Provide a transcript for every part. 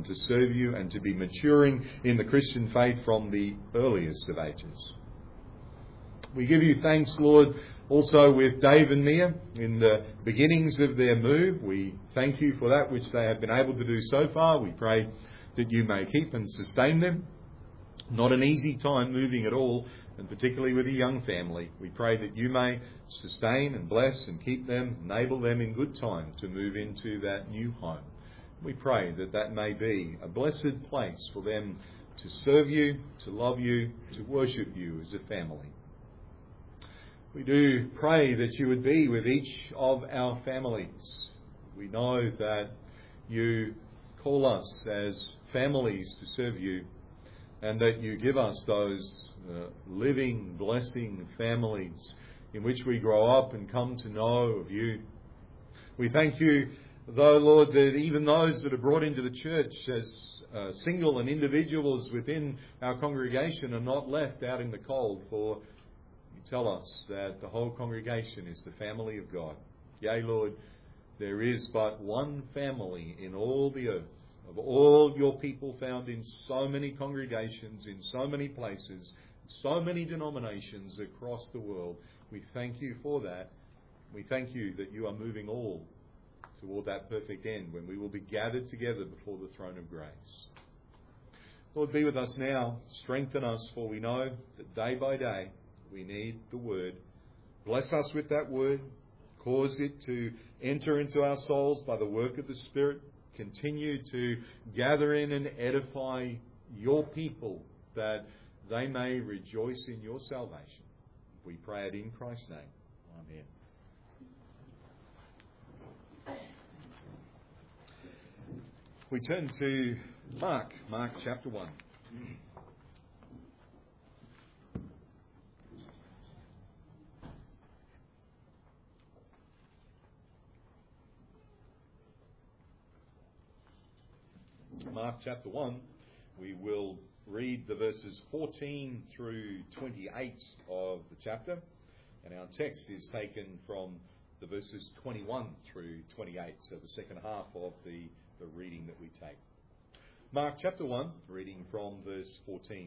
to serve you and to be maturing in the Christian faith from the earliest of ages. We give you thanks, Lord, also with Dave and Mia in the beginnings of their move. We thank you for that which they have been able to do so far. We pray that you may keep and sustain them. Not an easy time moving at all, and particularly with a young family. We pray that you may sustain and bless and keep them, enable them in good time to move into that new home. We pray that that may be a blessed place for them to serve you, to love you, to worship you as a family. We do pray that you would be with each of our families. We know that you call us as families to serve you, and that you give us those living, blessing families in which we grow up and come to know of you. We thank you, though, Lord, that even those that are brought into the church as single and individuals within our congregation are not left out in the cold, for you tell us that the whole congregation is the family of God. Yea, Lord, there is but one family in all the earth, of all your people found in so many congregations, in so many places, so many denominations across the world. We thank you for that. We thank you that you are moving all toward that perfect end when we will be gathered together before the throne of grace. Lord, be with us now. Strengthen us, for we know that day by day we need the word. Bless us with that word. Cause it to enter into our souls by the work of the Spirit. Continue to gather in and edify your people, that they may rejoice in your salvation. We pray it in Christ's name. Amen. We turn to Mark chapter 1. Mark chapter 1, we will read the verses 14 through 28 of the chapter, and our text is taken from the verses 21 through 28, so the second half of the reading that we take. Mark chapter 1, reading from verse 14.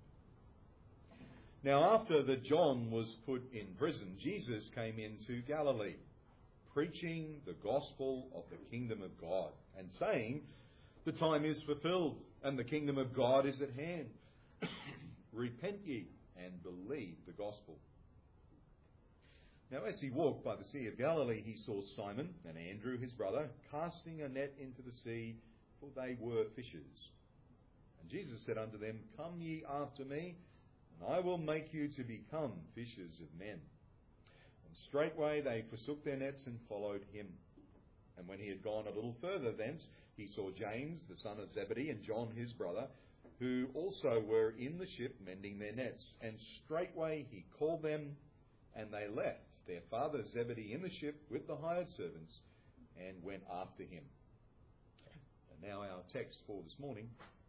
Now after that John was put in prison, Jesus came into Galilee, preaching the gospel of the kingdom of God, and saying, the time is fulfilled, and the kingdom of God is at hand. Repent ye, and believe the gospel. Now as he walked by the Sea of Galilee, he saw Simon and Andrew his brother casting a net into the sea, for they were fishers. And Jesus said unto them, Come ye after me, and I will make you to become fishers of men. And straightway they forsook their nets and followed him. And when he had gone a little further thence, he saw James, the son of Zebedee, and John his brother, who also were in the ship mending their nets. And straightway he called them, and they left their father Zebedee in the ship with the hired servants, and went after him. And now our text for this morning.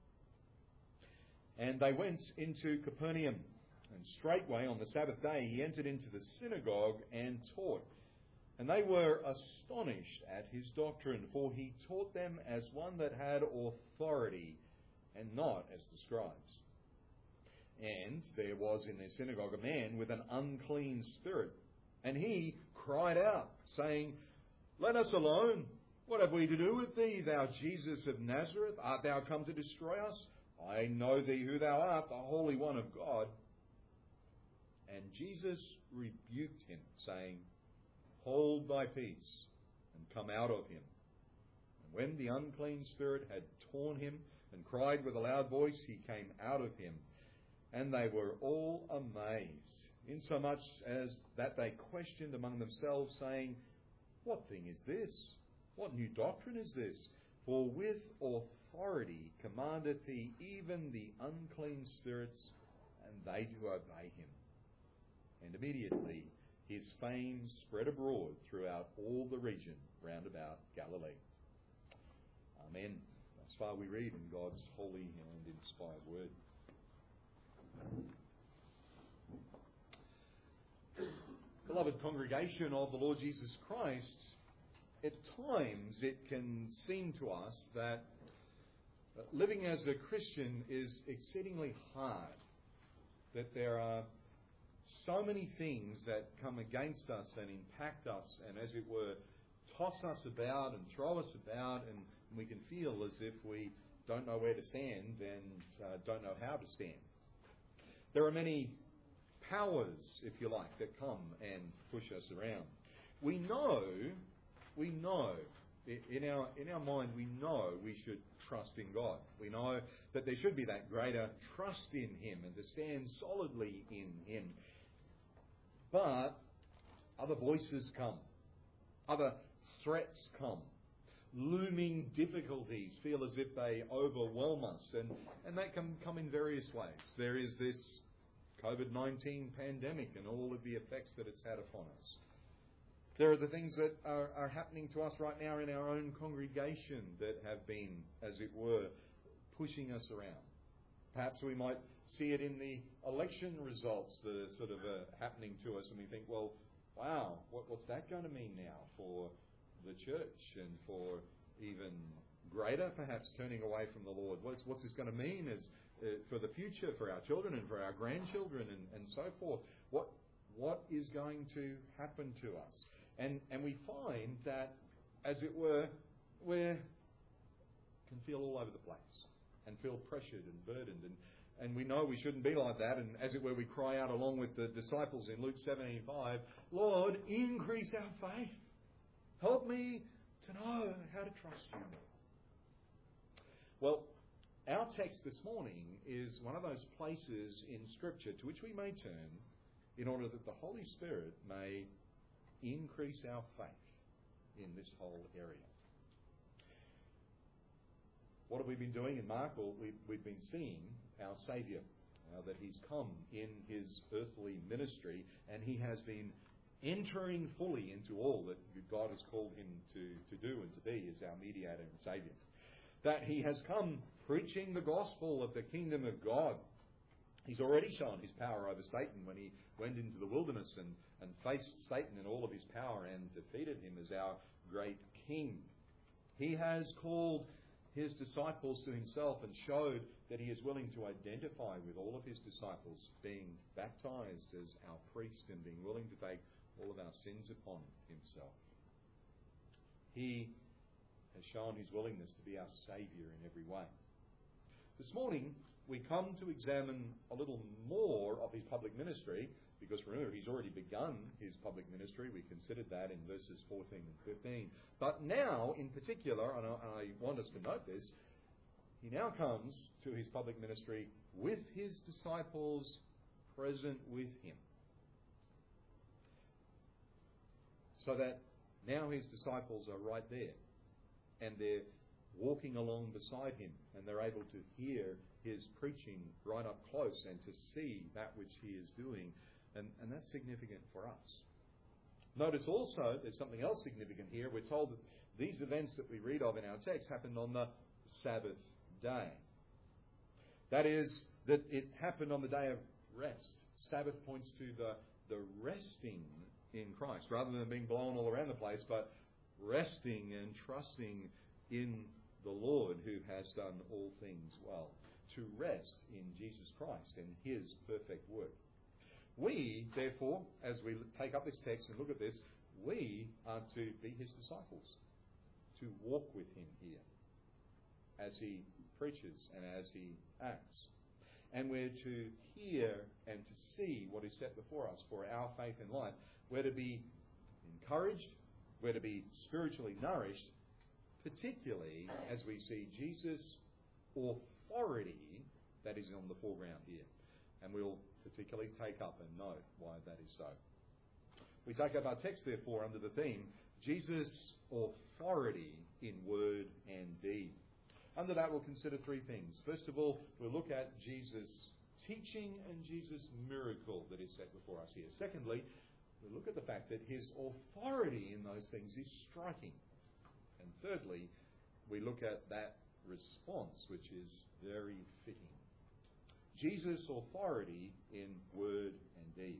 And they went into Capernaum, and straightway on the Sabbath day he entered into the synagogue and taught. And they were astonished at his doctrine, for he taught them as one that had authority, and not as the scribes. And there was in their synagogue a man with an unclean spirit, and he cried out, saying, Let us alone. What have we to do with thee, thou Jesus of Nazareth? Art thou come to destroy us? I know thee who thou art, the Holy One of God. And Jesus rebuked him, saying, Hold thy peace, and come out of him. And when the unclean spirit had torn him, and cried with a loud voice, he came out of him. And they were all amazed, insomuch as that they questioned among themselves, saying, What thing is this? What new doctrine is this? For with authority commandeth he even the unclean spirits, and they do obey him. And immediately his fame spread abroad throughout all the region round about Galilee. Amen. Thus far we read in God's holy and inspired word. Beloved congregation of the Lord Jesus Christ, at times it can seem to us that living as a Christian is exceedingly hard. That there are so many things that come against us and impact us and, as it were, toss us about and throw us about, and we can feel as if we don't know where to stand and don't know how to stand. There are many powers, if you like, that come and push us around. We know, in our mind, we know we should trust in God. We know that there should be that greater trust in Him and to stand solidly in Him. But other voices come. Other threats come. Looming difficulties feel as if they overwhelm us. And that can come in various ways. There is this COVID-19 pandemic and all of the effects that it's had upon us. There are the things that are happening to us right now in our own congregation that have been, as it were, pushing us around. Perhaps we might see it in the election results that are sort of happening to us, and we think, well, wow, what's that going to mean now for the church and for even greater, perhaps, turning away from the Lord? What's this going to mean as for the future, for our children and for our grandchildren and so forth? What is going to happen to us? And we find that, as it were, we can feel all over the place and feel pressured and burdened. And we know we shouldn't be like that. And as it were, we cry out along with the disciples in Luke 17:5, Lord, increase our faith. Help me to know how to trust you. Well, our text this morning is one of those places in Scripture to which we may turn in order that the Holy Spirit may increase our faith in this whole area. What have we been doing in Mark? Well, we've been seeing our Saviour, that He's come in His earthly ministry, and He has been entering fully into all that God has called Him to do and to be as our mediator and Saviour. That He has come preaching the gospel of the kingdom of God. He's already shown His power over Satan when He went into the wilderness and faced Satan in all of his power and defeated him as our great King. He has called His disciples to Himself and showed that He is willing to identify with all of His disciples, being baptized as our priest and being willing to take all of our sins upon Himself. He has shown His willingness to be our Saviour in every way. This morning, we come to examine a little more of His public ministry, because remember, He's already begun His public ministry. We considered that in verses 14 and 15. But now, in particular, and I want us to note this, He now comes to His public ministry with His disciples present with Him. So that now His disciples are right there, and they're walking along beside Him, and they're able to hear His preaching right up close and to see that which He is doing. And that's significant for us. Notice also there's something else significant here. We're told that these events that we read of in our text happened on the Sabbath day. That is, that it happened on the day of rest. Sabbath points to the resting in Christ, rather than being blown all around the place, but resting and trusting in the Lord who has done all things well. To rest in Jesus Christ and His perfect work. We, therefore, as we take up this text and look at this, we are to be His disciples, to walk with Him here as He preaches and as He acts. And we're to hear and to see what is set before us for our faith in life. We're to be encouraged, we're to be spiritually nourished, particularly as we see Jesus' authority that is on the foreground here. And we'll particularly take up and note why that is so. We take up our text, therefore, under the theme, Jesus' authority in word and deed. Under that, we'll consider three things. First of all, we'll look at Jesus' teaching and Jesus' miracle that is set before us here. Secondly, we'll look at the fact that His authority in those things is striking. And thirdly, we look at that response, which is very fitting. Jesus' authority in word and deed.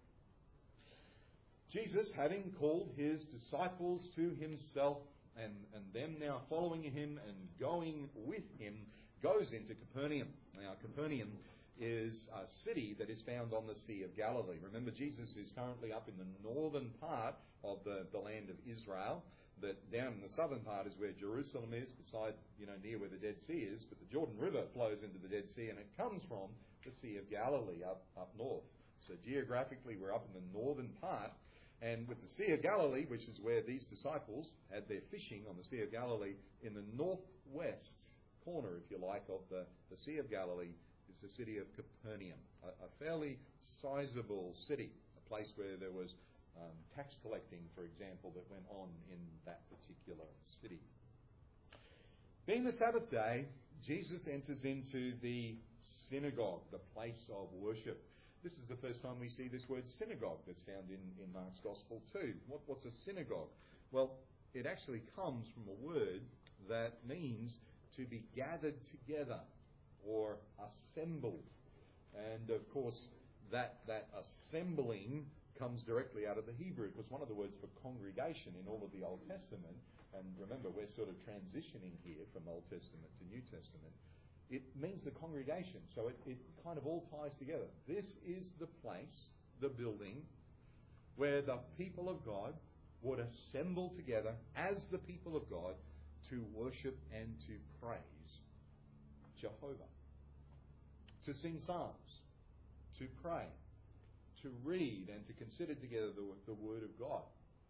Jesus, having called His disciples to Himself, and them now following Him and going with Him, goes into Capernaum. Now, Capernaum is a city that is found on the Sea of Galilee. Remember, Jesus is currently up in the northern part of the land of Israel. That down in the southern part is where Jerusalem is, beside, near where the Dead Sea is. But the Jordan River flows into the Dead Sea, and it comes from the Sea of Galilee up north. So geographically, we're up in the northern part. And with the Sea of Galilee, which is where these disciples had their fishing on the Sea of Galilee, in the northwest corner, if you like, of the Sea of Galilee, is the city of Capernaum, a fairly sizable city, a place where there was tax collecting, for example, that went on in that particular city. Being the Sabbath day, Jesus enters into the synagogue, the place of worship. This is the first time we see this word synagogue that's found in Mark's Gospel too. What's a synagogue? Well, it actually comes from a word that means to be gathered together or assembled. And of course, that assembling comes directly out of the Hebrew. It was one of the words for congregation in all of the Old Testament. And remember, we're sort of transitioning here from Old Testament to New Testament. It means the congregation, so it kind of all ties together. This is the place, the building, where the people of God would assemble together as the people of God to worship and to praise Jehovah, to sing psalms, to pray, to read and to consider together the Word of God.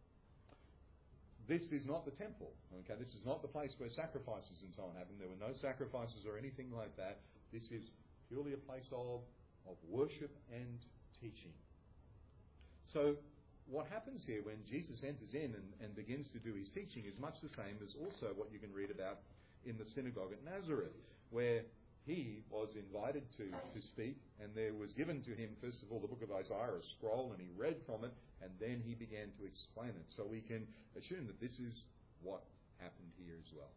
This is not the temple, okay? This is not the place where sacrifices and so on happen. There were no sacrifices or anything like that. This is purely a place of worship and teaching. So what happens here when Jesus enters in and begins to do his teaching is much the same as also what you can read about in the synagogue at Nazareth, where he was invited to speak, and there was given to him, first of all, the book of Isaiah, a scroll, and he read from it, and then he began to explain it. So we can assume that this is what happened here as well.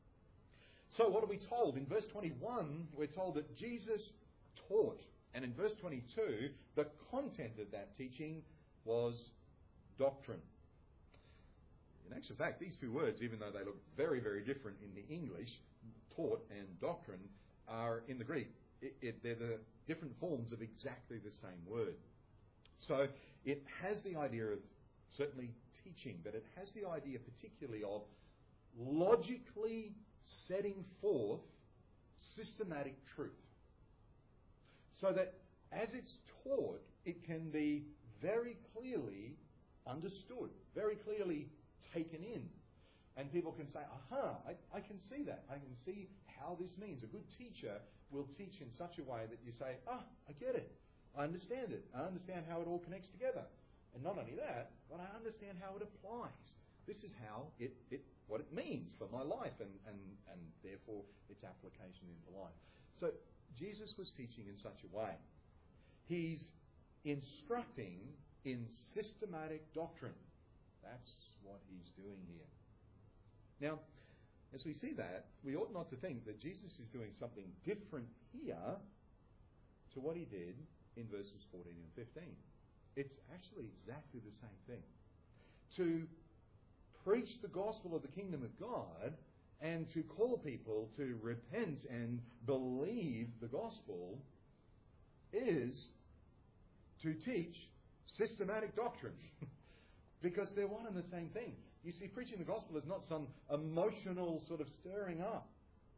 So what are we told? In verse 21, we're told that Jesus taught. And in verse 22, the content of that teaching was doctrine. In actual fact, these two words, even though they look very, very different in the English, taught and doctrine, are in the Greek. They're the different forms of exactly the same word. So it has the idea of certainly teaching, but it has the idea particularly of logically setting forth systematic truth. So that as it's taught, it can be very clearly understood, very clearly taken in. And people can say, aha, I can see that. I can see how this means. A good teacher will teach in such a way that you say, I get it. I understand it. I understand how it all connects together. And not only that, but I understand how it applies. This is how what it means for my life and therefore its application into life. So Jesus was teaching in such a way. He's instructing in systematic doctrine. That's what he's doing here. Now, as we see that, we ought not to think that Jesus is doing something different here to what he did in verses 14 and 15. It's actually exactly the same thing. To preach the gospel of the kingdom of God and to call people to repent and believe the gospel is to teach systematic doctrine. Because they're one and the same thing. You see, preaching the gospel is not some emotional sort of stirring up.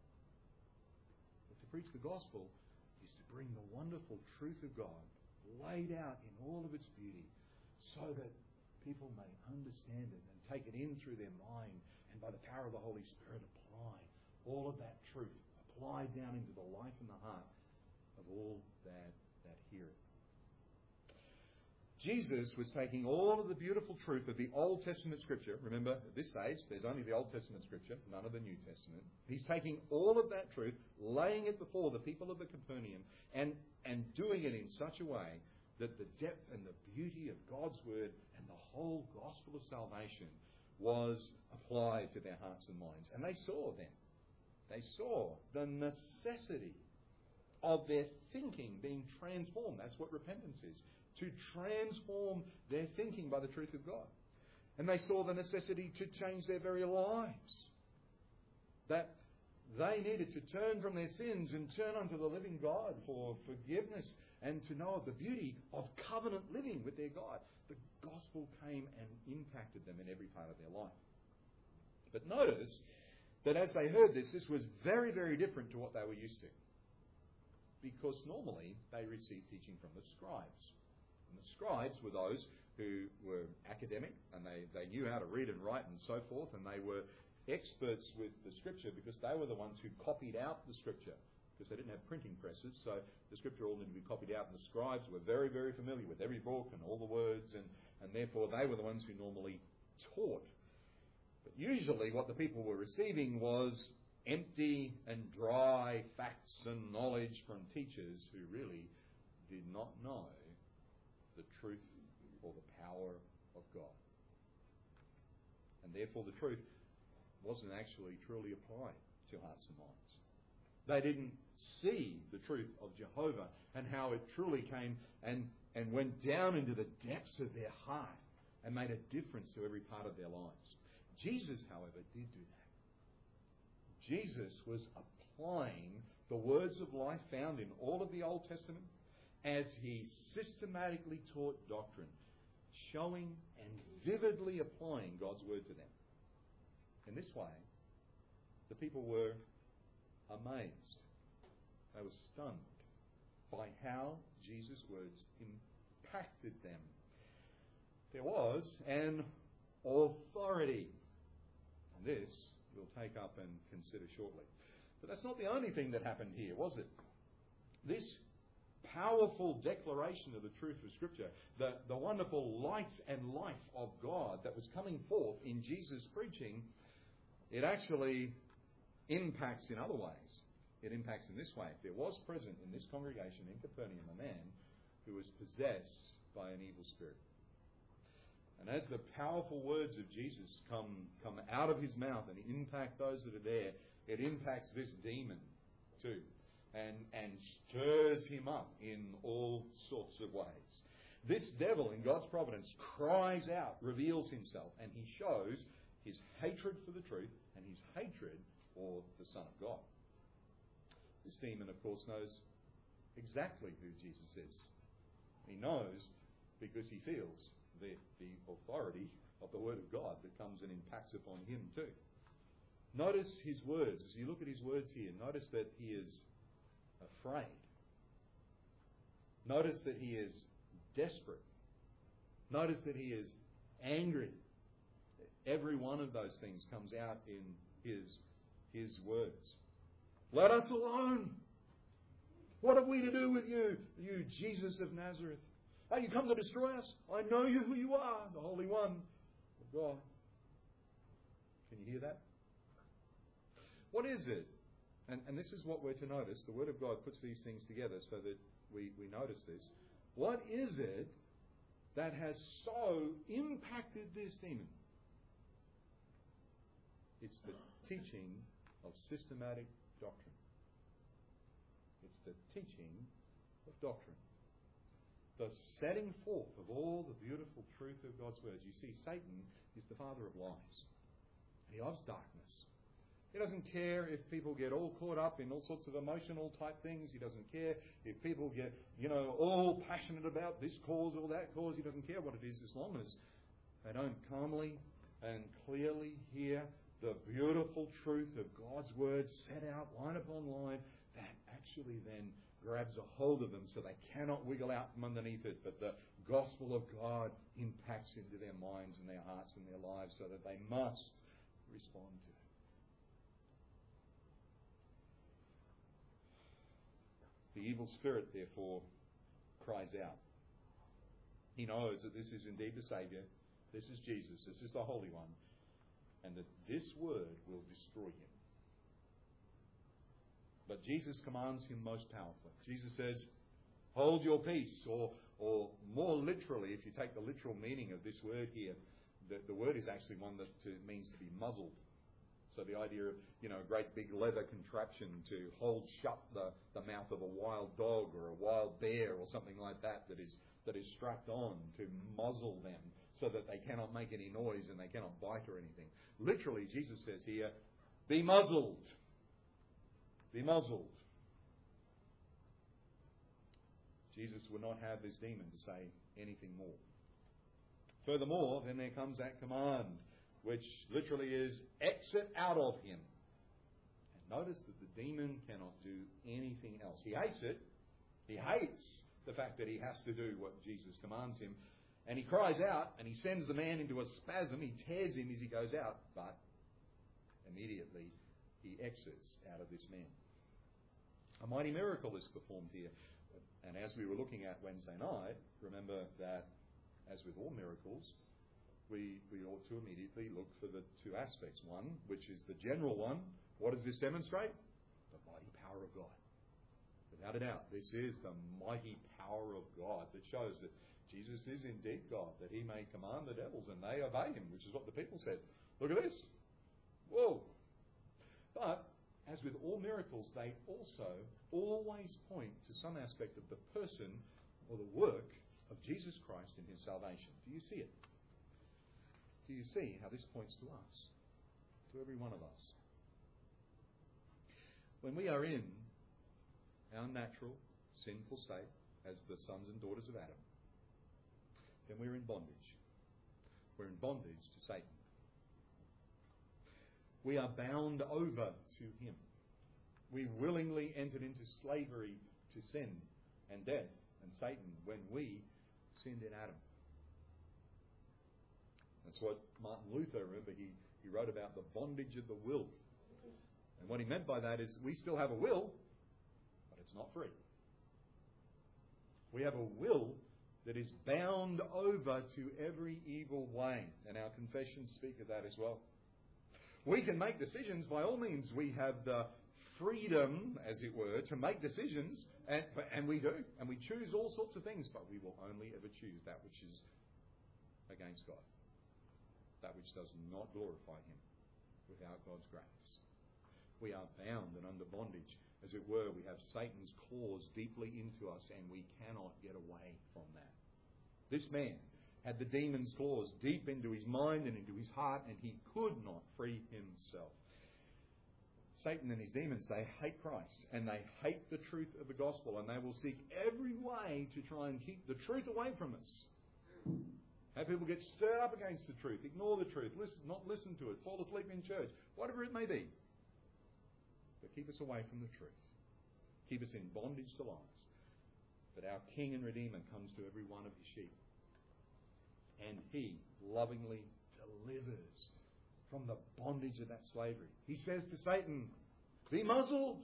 But to preach the gospel is to bring the wonderful truth of God laid out in all of its beauty so that people may understand it and take it in through their mind and by the power of the Holy Spirit apply all of that truth, applied down into the life and the heart of all that hear it. Jesus was taking all of the beautiful truth of the Old Testament Scripture. Remember, at this stage, there's only the Old Testament Scripture, none of the New Testament. He's taking all of that truth, laying it before the people of the Capernaum, and doing it in such a way that the depth and the beauty of God's Word and the whole gospel of salvation was applied to their hearts and minds. And they saw then. They saw the necessity of their thinking being transformed. That's what repentance is. To transform their thinking by the truth of God. And they saw the necessity to change their very lives. That They needed to turn from their sins and turn unto the living God for forgiveness and to know of the beauty of covenant living with their God. The gospel came and impacted them in every part of their life. But notice that as they heard this, this was very, very different to what they were used to. Because normally they received teaching from the scribes. And the scribes were those who were academic and they knew how to read and write and so forth, and they were experts with the Scripture because they were the ones who copied out the Scripture, because they didn't have printing presses, so the Scripture all needed to be copied out, and the scribes were very, very familiar with every book and all the words, and therefore they were the ones who normally taught. But usually what the people were receiving was empty and dry facts and knowledge from teachers who really did not know the truth or the power of God. And therefore the truth wasn't actually truly applied to hearts and minds. They didn't see the truth of Jehovah and how it truly came and went down into the depths of their heart and made a difference to every part of their lives. Jesus, however, did do that. Jesus was applying the words of life found in all of the Old Testament as he systematically taught doctrine, showing and vividly applying God's word to them. In this way, the people were amazed. They were stunned by how Jesus' words impacted them. There was an authority. And this we'll take up and consider shortly. But that's not the only thing that happened here, was it? This powerful declaration of the truth of Scripture, the wonderful light and life of God that was coming forth in Jesus' preaching, it actually impacts in other ways. It impacts in this way. There was present in this congregation in Capernaum a man who was possessed by an evil spirit. And as the powerful words of Jesus come out of his mouth and impact those that are there, it impacts this demon too. And stirs him up in all sorts of ways. This devil, in God's providence, cries out, reveals himself, and he shows his hatred for the truth and his hatred for the Son of God. This demon, of course, knows exactly who Jesus is. He knows because he feels the authority of the Word of God that comes and impacts upon him too. Notice his words. As you look at his words here, notice that he is afraid. Notice that he is desperate. Notice that he is angry. Every one of those things comes out in his words. Let us alone. What have we to do with you, you Jesus of Nazareth? Are you come to destroy us? I know you who you are, the Holy One of God. Can you hear that? What is it? And this is what we're to notice. The Word of God puts these things together so that we notice this. What is it that has so impacted this demon? It's the teaching of systematic doctrine. It's the teaching of doctrine. The setting forth of all the beautiful truth of God's words. You see, Satan is the father of lies. He loves darkness. He doesn't care if people get all caught up in all sorts of emotional type things. He doesn't care if people get, all passionate about this cause or that cause. He doesn't care what it is as long as they don't calmly and clearly hear the beautiful truth of God's word set out line upon line. That actually then grabs a hold of them so they cannot wiggle out from underneath it. But the gospel of God impacts into their minds and their hearts and their lives so that they must respond to it. The evil spirit, therefore, cries out. He knows that this is indeed the Saviour, this is Jesus, this is the Holy One, and that this word will destroy him. But Jesus commands him most powerfully. Jesus says, hold your peace, or more literally, if you take the literal meaning of this word here, the word is actually one that means to be muzzled. So the idea of, a great big leather contraption to hold shut the mouth of a wild dog or a wild bear or something like that is strapped on to muzzle them so that they cannot make any noise and they cannot bite or anything. Literally, Jesus says here, be muzzled. be muzzled. Jesus would not have this demon to say anything more. Furthermore, then there comes that command, which literally is, exit out of him. And notice that the demon cannot do anything else. He hates it. He hates the fact that he has to do what Jesus commands him. And he cries out, and he sends the man into a spasm. He tears him as he goes out, but immediately he exits out of this man. A mighty miracle is performed here. And as we were looking at Wednesday night, remember that, as with all miracles, we ought to immediately look for the two aspects. One, which is the general one. What does this demonstrate? The mighty power of God. Without a doubt, this is the mighty power of God that shows that Jesus is indeed God, that he may command the devils and they obey him, which is what the people said. Look at this. Whoa. But, as with all miracles, they also always point to some aspect of the person or the work of Jesus Christ in his salvation. Do you see it? Do you see how this points to us? To every one of us. When we are in our natural, sinful state as the sons and daughters of Adam, then we're in bondage. We're in bondage to Satan. We are bound over to him. We willingly entered into slavery to sin and death and Satan when we sinned in Adam. That's what Martin Luther, remember, he wrote about the bondage of the will. And what he meant by that is we still have a will, but it's not free. We have a will that is bound over to every evil way. And our confessions speak of that as well. We can make decisions, by all means. We have the freedom, as it were, to make decisions, and we do. And we choose all sorts of things, but we will only ever choose that which is against God. That which does not glorify him without God's grace. We are bound and under bondage. As it were, we have Satan's claws deeply into us, and we cannot get away from that. This man had the demon's claws deep into his mind and into his heart, and he could not free himself. Satan and his demons, they hate Christ, and they hate the truth of the gospel, and they will seek every way to try and keep the truth away from us. Have people get stirred up against the truth, ignore the truth, not listen to it, fall asleep in church, whatever it may be. But keep us away from the truth. Keep us in bondage to lies. But our King and Redeemer comes to every one of his sheep. And he lovingly delivers from the bondage of that slavery. He says to Satan, be muzzled.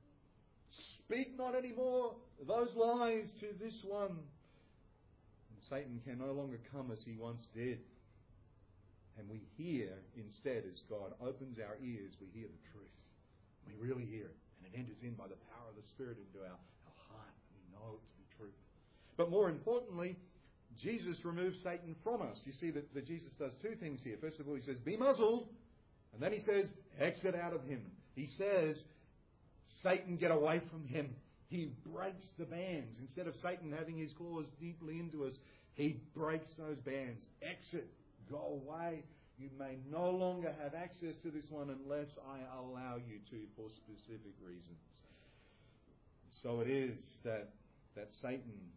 Speak not any more those lies to this one. And Satan can no longer come as he once did. And we hear instead, as God opens our ears, we hear the truth. We really hear it. And it enters in by the power of the Spirit into our heart. And we know it to be truth. But more importantly, Jesus removes Satan from us. You see that Jesus does two things here. First of all, he says, be muzzled. And then he says, exit out of him. He says, Satan, get away from him. He breaks the bands. Instead of Satan having his claws deeply into us, he breaks those bands. Exit. Go away. You may no longer have access to this one unless I allow you to for specific reasons. So it is that Satan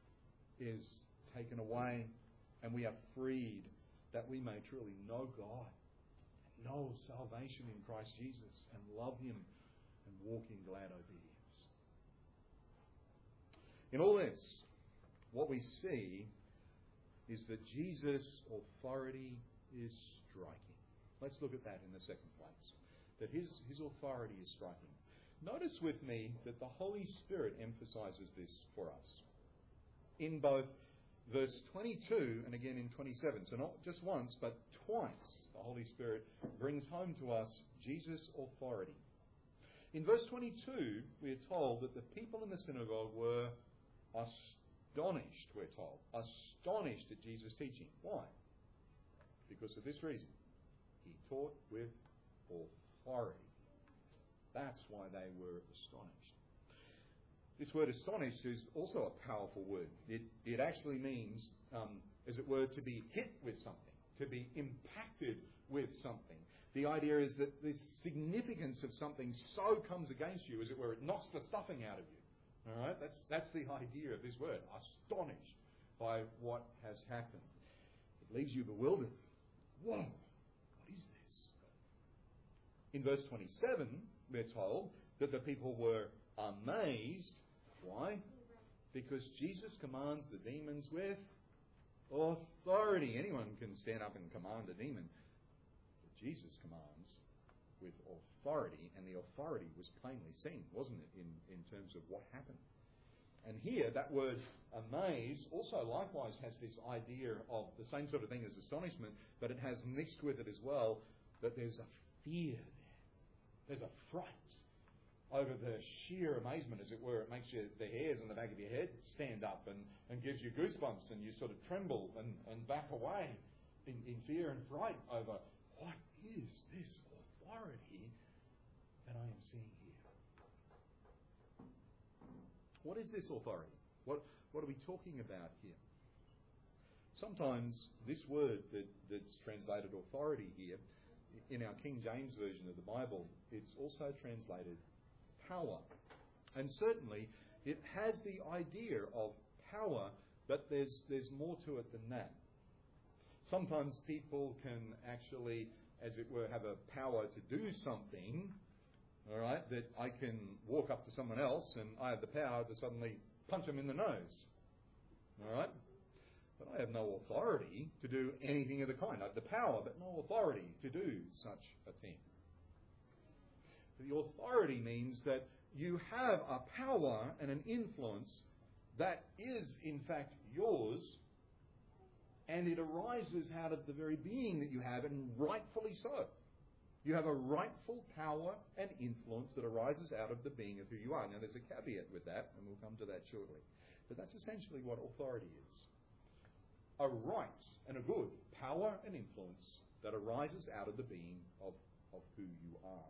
is taken away and we are freed that we may truly know God and know salvation in Christ Jesus and love him and walk in glad obedience. In all this, what we see is that Jesus' authority is striking. Let's look at that in the second place. That his authority is striking. Notice with me that the Holy Spirit emphasizes this for us. In both verse 22 and again in 27. So not just once, but twice the Holy Spirit brings home to us Jesus' authority. In verse 22, we are told that the people in the synagogue were astonished, we're told. Astonished at Jesus' teaching. Why? Because of this reason. He taught with authority. That's why they were astonished. This word astonished is also a powerful word. It actually means, as it were, to be hit with something, to be impacted with something. The idea is that the significance of something so comes against you, as it were, it knocks the stuffing out of you. All right? That's the idea of this word. Astonished by what has happened. It leaves you bewildered. Whoa, what is this? In verse 27, we're told that the people were amazed. Why? Because Jesus commands the demons with authority. Anyone can stand up and command a demon. But Jesus commands with authority, and the authority was plainly seen, wasn't it, in terms of what happened. And here, that word amaze also likewise has this idea of the same sort of thing as astonishment, but it has mixed with it as well that there's a fear there. There's a fright over the sheer amazement, as it were. It makes the hairs on the back of your head stand up and gives you goosebumps, and you sort of tremble and back away in fear and fright over what is this authority that I am seeing here. What is this authority? What are we talking about here? Sometimes this word that's translated authority here, in our King James Version of the Bible, it's also translated power. And certainly it has the idea of power, but there's more to it than that. Sometimes people can actually, as it were, have a power to do something, all right, that I can walk up to someone else and I have the power to suddenly punch them in the nose. All right? But I have no authority to do anything of the kind. I have the power, but no authority to do such a thing. The authority means that you have a power and an influence that is, in fact, yours, and it arises out of the very being that you have, and rightfully so. You have a rightful power and influence that arises out of the being of who you are. Now, there's a caveat with that, and we'll come to that shortly. But that's essentially what authority is. A right and a good power and influence that arises out of the being of who you are.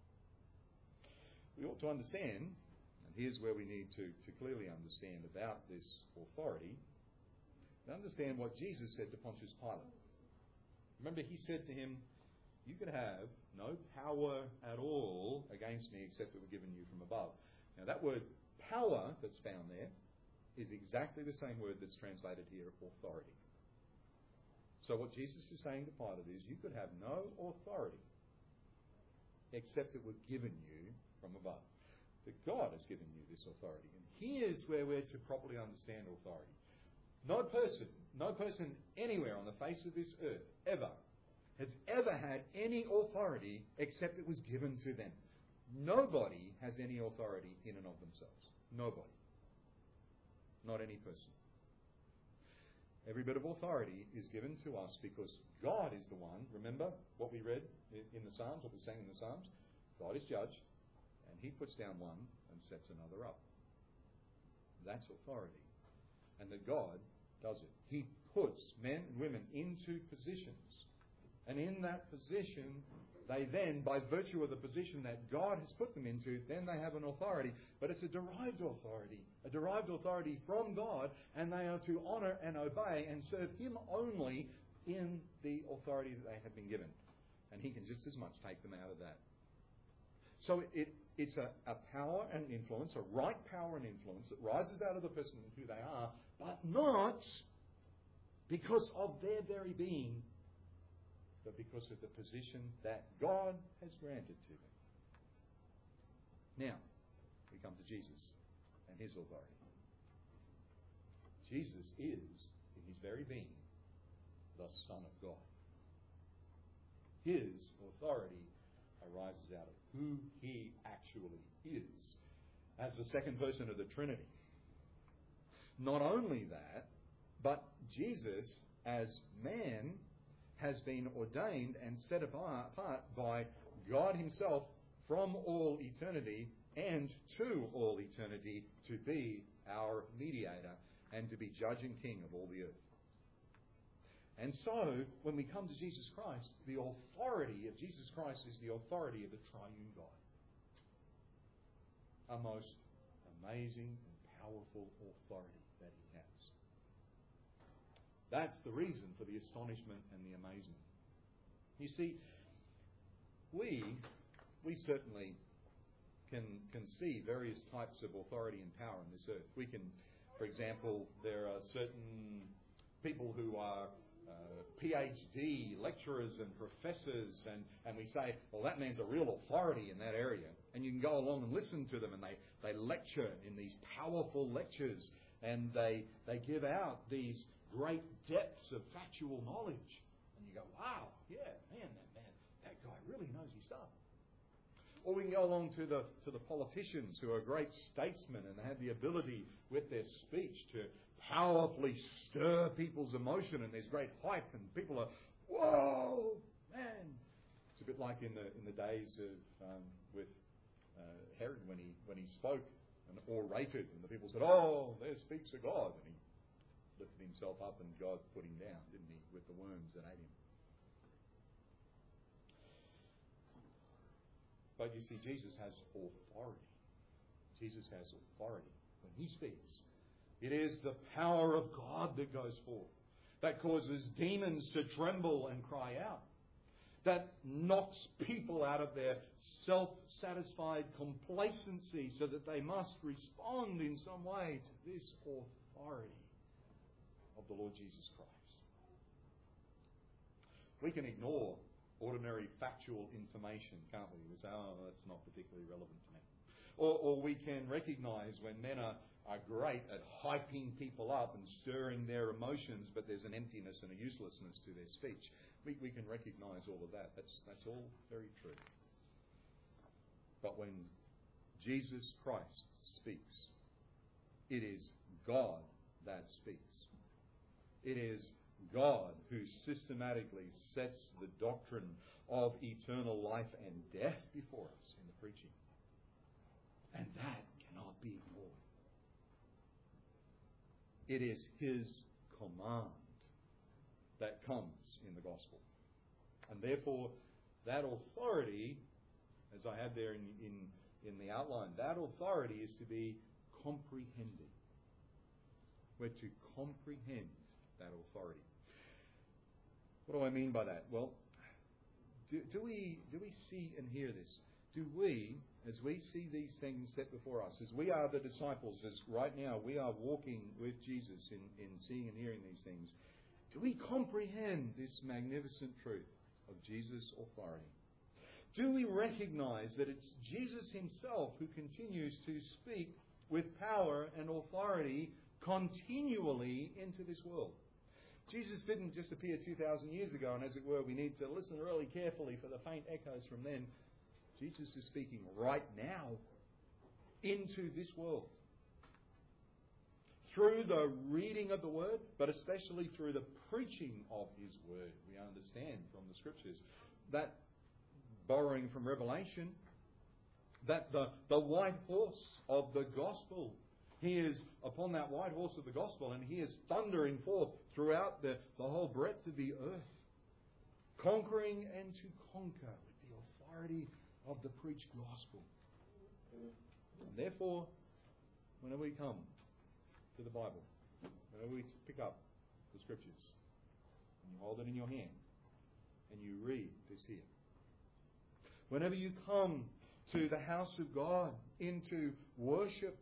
We ought to understand, and here's where we need to clearly understand about this authority, and understand what Jesus said to Pontius Pilate. Remember, he said to him, you could have no power at all against me except it were given you from above. Now that word power that's found there is exactly the same word that's translated here, authority. So what Jesus is saying to Pilate is, you could have no authority except it were given you from above. That God has given you this authority. And here's where we're to properly understand authority. No person anywhere on the face of this earth ever has ever had any authority except it was given to them. Nobody has any authority in and of themselves. Nobody. Not any person. Every bit of authority is given to us because God is the one. Remember what we read in the Psalms, what we sang in the Psalms? God is judge, and he puts down one and sets another up. That's authority. And that God does it. He puts men and women into positions. And in that position, they then, by virtue of the position that God has put them into, then they have an authority. But it's a derived authority from God, and they are to honour and obey and serve him only in the authority that they have been given. And he can just as much take them out of that. So it's a power and influence, a right power and influence that rises out of the person and who they are, but not because of their very being, but because of the position that God has granted to them. Now, we come to Jesus and his authority. Jesus is, in his very being, the Son of God. His authority arises out of who he actually is as the second person of the Trinity. Not only that, but Jesus as man has been ordained and set apart by God himself from all eternity and to all eternity to be our mediator and to be judge and king of all the earth. And so, when we come to Jesus Christ, the authority of Jesus Christ is the authority of the triune God. A most amazing and powerful authority that he has. That's the reason for the astonishment and the amazement. You see, we certainly can see various types of authority and power on this earth. We can, for example, there are certain people who are PhD lecturers and professors, and we say, well, that man's a real authority in that area. And you can go along and listen to them, and they lecture in these powerful lectures, and they give out these great depths of factual knowledge. And you go, wow, yeah, that guy really knows his stuff. Or we can go along to the politicians who are great statesmen and have the ability with their speech to powerfully stir people's emotion, and there's great hype and people are, whoa, man. It's a bit like in the days of with Herod when he spoke and orated, and the people said, oh, there speaks a God, and he lifted himself up and God put him down, didn't he, with the worms that ate him. But you see, Jesus has authority. Jesus has authority when he speaks. It is the power of God that goes forth, that causes demons to tremble and cry out, that knocks people out of their self-satisfied complacency so that they must respond in some way to this authority of the Lord Jesus Christ. We can ignore ordinary factual information, can't we? We say, oh, that's not particularly relevant to me. Or we can recognise when men are great at hyping people up and stirring their emotions, but there's an emptiness and a uselessness to their speech. We can recognise all of that. That's all very true. But when Jesus Christ speaks, it is God that speaks. It is God who systematically sets the doctrine of eternal life and death before us in the preaching. And that cannot be ignored. It is his command that comes in the gospel. And therefore, that authority, as I have there in the outline, that authority is to be comprehended. We're to comprehend that authority. What do I mean by that? Well, do we see and hear this? Do we, as we see these things set before us, as we are the disciples, as right now we are walking with Jesus in seeing and hearing these things, do we comprehend this magnificent truth of Jesus' authority? Do we recognise that it's Jesus himself who continues to speak with power and authority continually into this world? Jesus didn't just appear 2,000 years ago, and as it were, we need to listen really carefully for the faint echoes from then. Jesus is speaking right now into this world. Through the reading of the Word, but especially through the preaching of His Word. We understand from the Scriptures that, borrowing from Revelation, that the white horse of the gospel, he is upon that white horse of the gospel, and he is thundering forth throughout the whole breadth of the earth, conquering and to conquer with the authority of the preached gospel. And therefore, whenever we come to the Bible, whenever we pick up the Scriptures, and you hold it in your hand, and you read this here, whenever you come to the house of God into worship,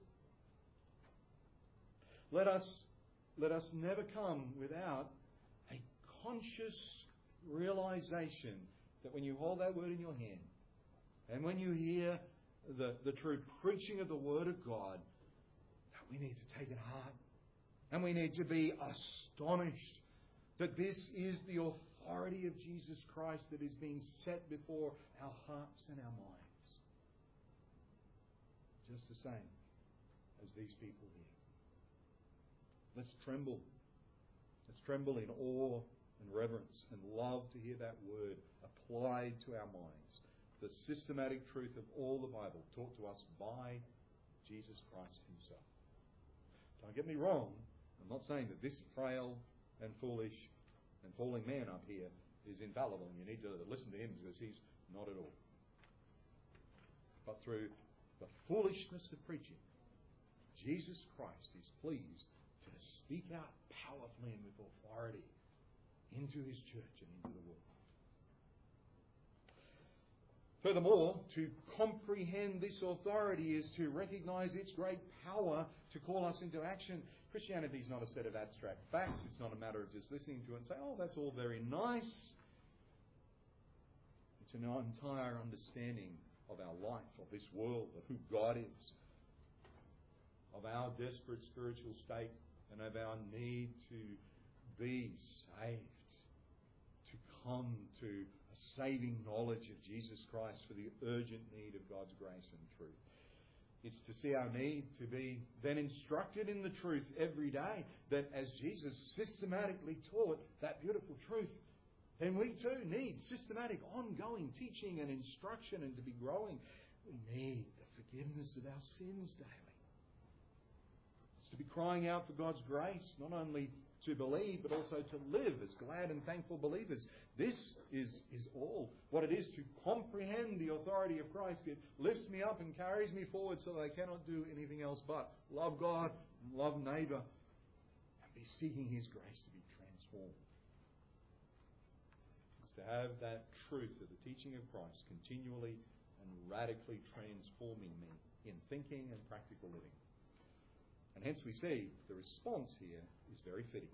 let us never come without a conscious realization that when you hold that word in your hand, and when you hear the true preaching of the Word of God, that we need to take it heart. And we need to be astonished that this is the authority of Jesus Christ that is being set before our hearts and our minds. Just the same as these people here. Let's tremble. Let's tremble in awe and reverence and love to hear that word applied to our minds. The systematic truth of all the Bible taught to us by Jesus Christ himself. Don't get me wrong. I'm not saying that this frail and foolish and falling man up here is infallible and you need to listen to him because he's not at all. But through the foolishness of preaching, Jesus Christ is pleased to speak out powerfully and with authority into his church and into the world. Furthermore, to comprehend this authority is to recognize its great power to call us into action. Christianity is not a set of abstract facts. It's not a matter of just listening to it and saying, oh, that's all very nice. It's an entire understanding of our life, of this world, of who God is, of our desperate spiritual state, and of our need to be saved, to come to a saving knowledge of Jesus Christ for the urgent need of God's grace and truth. It's to see our need to be then instructed in the truth every day, that as Jesus systematically taught that beautiful truth, then we too need systematic, ongoing teaching and instruction, and to be growing. We need the forgiveness of our sins daily. It's to be crying out for God's grace, not only to believe, but also to live as glad and thankful believers. This is all what it is to comprehend the authority of Christ. It lifts me up and carries me forward so that I cannot do anything else but love God and love neighbour and be seeking His grace to be transformed. It's to have that truth of the teaching of Christ continually and radically transforming me in thinking and practical living. And hence we see the response here is very fitting.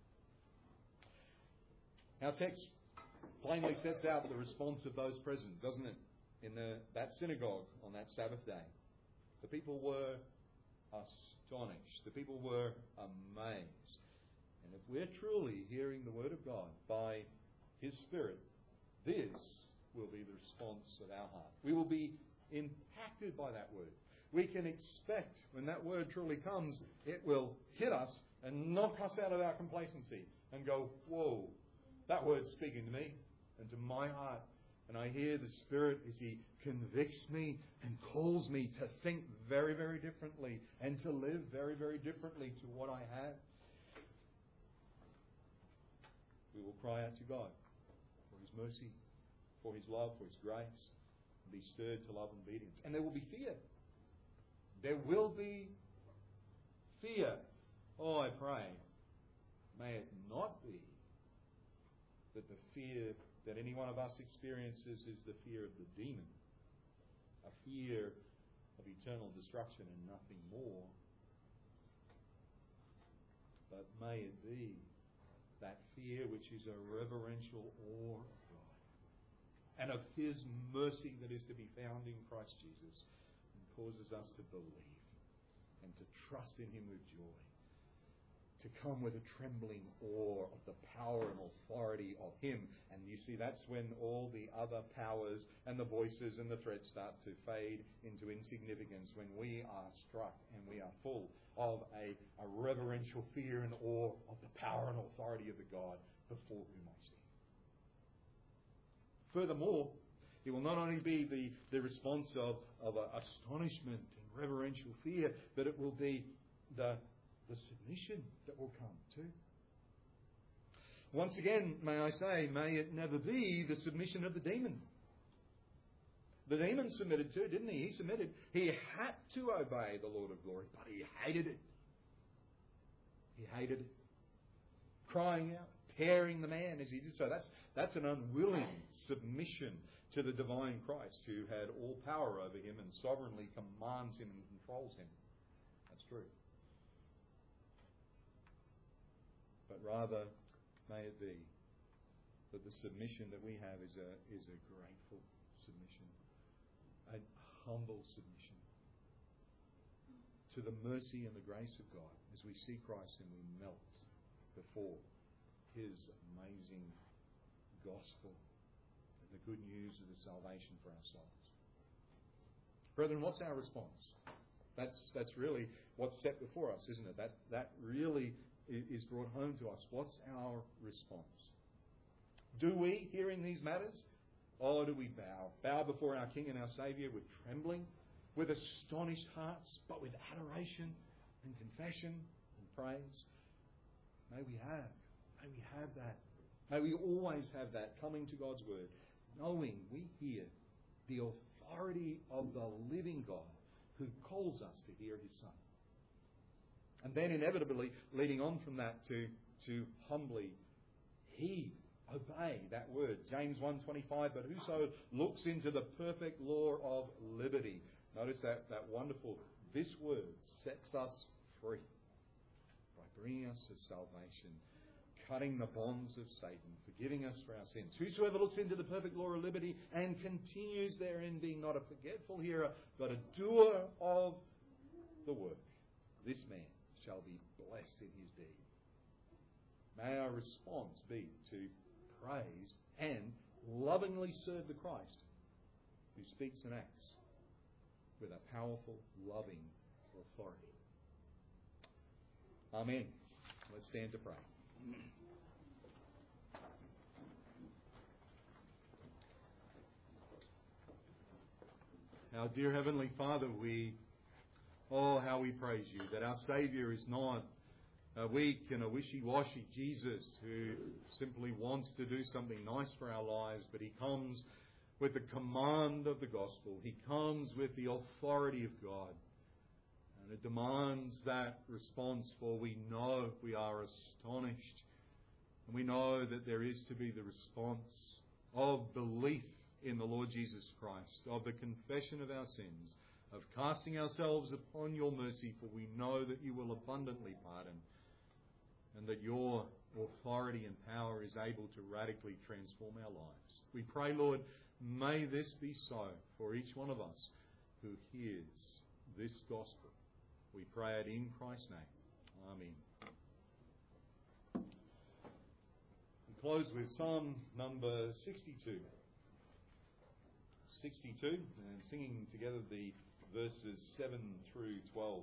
Our text plainly sets out the response of those present, doesn't it? In that synagogue on that Sabbath day. The people were astonished. The people were amazed. And if we're truly hearing the Word of God by His Spirit, this will be the response of our heart. We will be impacted by that Word. We can expect when that Word truly comes, it will hit us and knock us out of our complacency and go, whoa, that Word's speaking to me and to my heart. And I hear the Spirit as He convicts me and calls me to think very, very differently and to live very, very differently to what I have. We will cry out to God for His mercy, for His love, for His grace, and be stirred to love and obedience. And there will be fear. There will be fear. Oh, I pray, may it not be that the fear that any one of us experiences is the fear of the demon, a fear of eternal destruction and nothing more. But may it be that fear which is a reverential awe of God and of His mercy that is to be found in Christ Jesus, and causes us to believe and to trust in Him with joy, to come with a trembling awe of the power and authority of Him. And you see, that's when all the other powers and the voices and the threats start to fade into insignificance, when we are struck and we are full of a reverential fear and awe of the power and authority of the God before whom I stand. Furthermore, it will not only be the response of astonishment and reverential fear, but it will be the submission that will come too. Once again, may I say, may it never be the submission of the demon. The demon submitted too, didn't he? He submitted. He had to obey the Lord of glory, but he hated it. He hated it. Crying out, tearing the man as he did so. That's an unwilling submission to the divine Christ, who had all power over him and sovereignly commands him and controls him. That's true. But rather, may it be that the submission that we have is a grateful submission, a humble submission to the mercy and the grace of God as we see Christ and we melt before His amazing gospel and the good news of the salvation for our souls. Brethren, what's our response? That's really what's set before us, isn't it? That really is brought home to us. What's our response? Do we, hearing these matters, or do we bow? Bow before our King and our Saviour with trembling, with astonished hearts, but with adoration and confession and praise? May we have that. May we always have that, coming to God's Word, knowing we hear the authority of the living God who calls us to hear His Son. And then inevitably leading on from that to humbly heed obey that word. James 1:25, but whoso looks into the perfect law of liberty. Notice that wonderful, this word sets us free by bringing us to salvation, cutting the bonds of Satan, forgiving us for our sins. Whosoever looks into the perfect law of liberty and continues therein, being not a forgetful hearer, but a doer of the work, this man shall be blessed in his deed. May our response be to praise and lovingly serve the Christ who speaks and acts with a powerful, loving authority. Amen. Let's stand to pray. Our dear Heavenly Father, how we praise you that our Saviour is not a weak and a wishy-washy Jesus who simply wants to do something nice for our lives, but he comes with the command of the gospel. He comes with the authority of God. And it demands that response, for we know we are astonished. And we know that there is to be the response of belief in the Lord Jesus Christ, of the confession of our sins, of casting ourselves upon your mercy, for we know that you will abundantly pardon, and that your authority and power is able to radically transform our lives. We pray, Lord, may this be so for each one of us who hears this gospel. We pray it in Christ's name. Amen. We close with Psalm number 62. 62, and singing together the verses 7 through 12.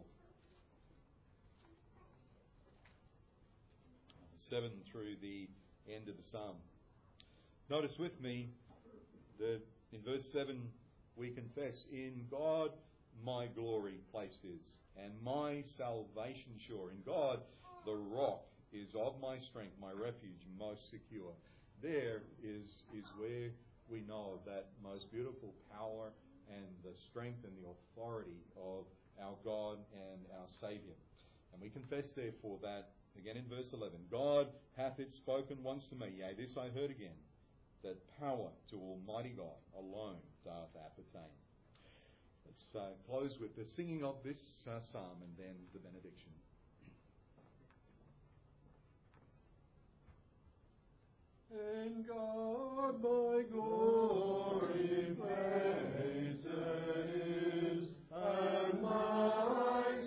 7 through the end of the psalm. Notice with me that in verse 7 we confess, in God my glory placed is, and my salvation sure. In God the rock is of my strength, my refuge most secure. There is where we know that most beautiful power and the strength and the authority of our God and our Saviour. And we confess therefore that, again in verse 11, God hath it spoken once to me, yea, this I heard again, that power to Almighty God alone doth appertain. Let's close with the singing of this psalm and then the benediction. In God my glory placed is, and my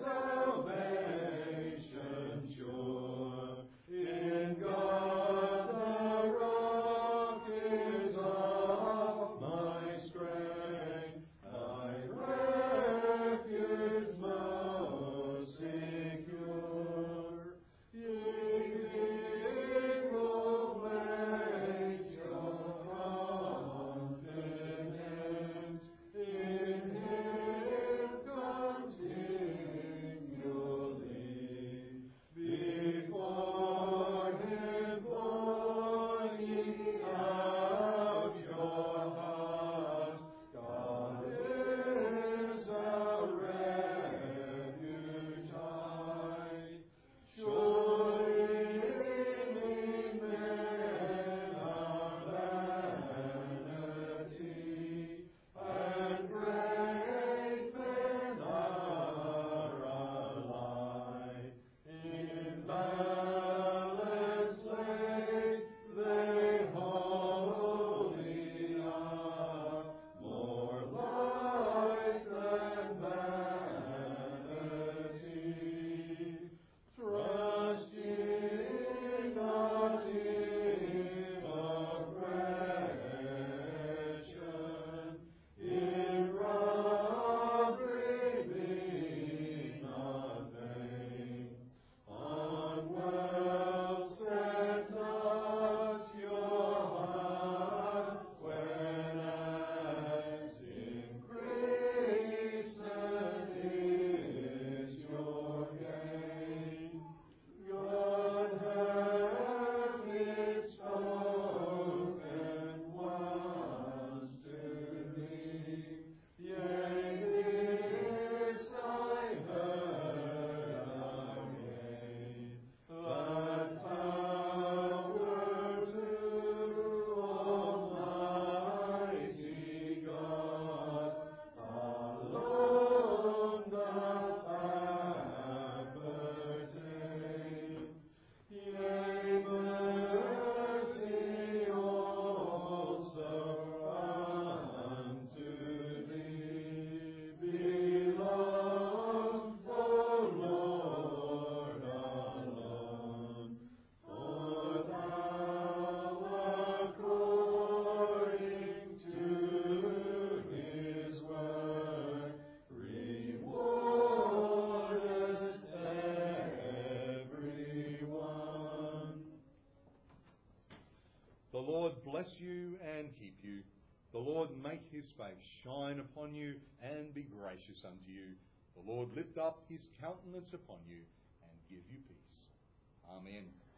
salvation sure. In God the rock is of my strength, my refuge most secure. Confidence bless you and keep you. The Lord make his face shine upon you and be gracious unto you. The Lord lift up his countenance upon you and give you peace. Amen.